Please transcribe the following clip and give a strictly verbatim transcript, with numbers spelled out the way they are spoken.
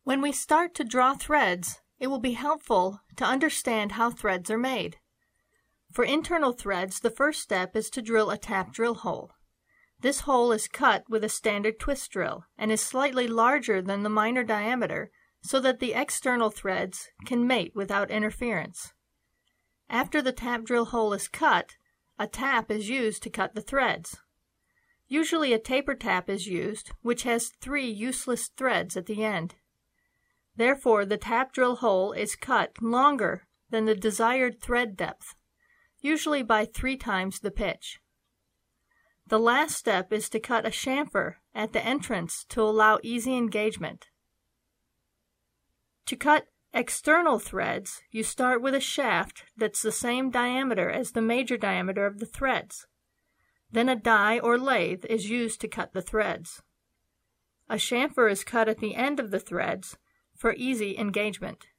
When we start to draw threads, it will be helpful to understand how threads are made. For internal threads, the first step is to drill a tap drill hole. This hole is cut with a standard twist drill and is slightly larger than the minor diameter so that the external threads can mate without interference. After the tap drill hole is cut, a tap is used to cut the threads. Usually a taper tap is used, which has three useless threads at the end. Therefore, the tap drill hole is cut longer than the desired thread depth, usually by three times the pitch. The last step is to cut a chamfer at the entrance to allow easy engagement. To cut external threads, you start with a shaft that's the same diameter as the major diameter of the threads. Then a die or lathe is used to cut the threads. A chamfer is cut at the end of the threads for easy engagement.